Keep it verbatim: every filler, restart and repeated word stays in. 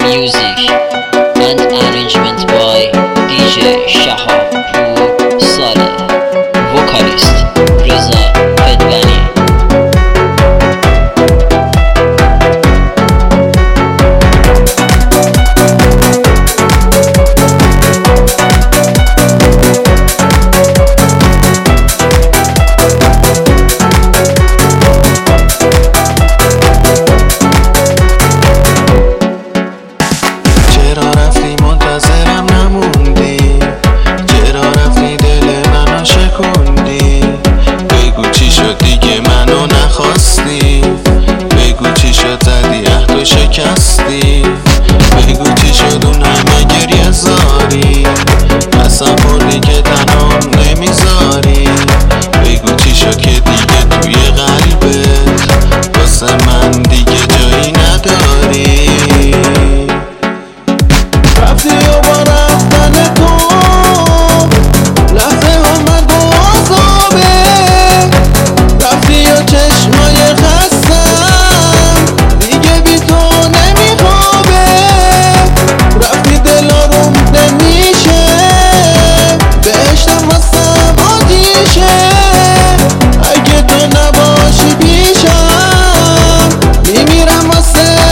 Music and arrangement by D J Shahab Pur Saleh. Vocalist Reza Fedvani. شکستی بگو چی شد اون همه گریه زاری قسم خوردی که تنام نمیذاری بگو چی شد که دیگه توی قلبت واسه من دیگه جایی نداری رفتی و با رفتن تو لحظه اومد و عذابه رفتی و چشمای خستم دیگه بی تو نمیخوابه رفتی دل آروم نمیشه بهشتم واسم آتیشه اگه تو نباشی پیشم میمیرم واسه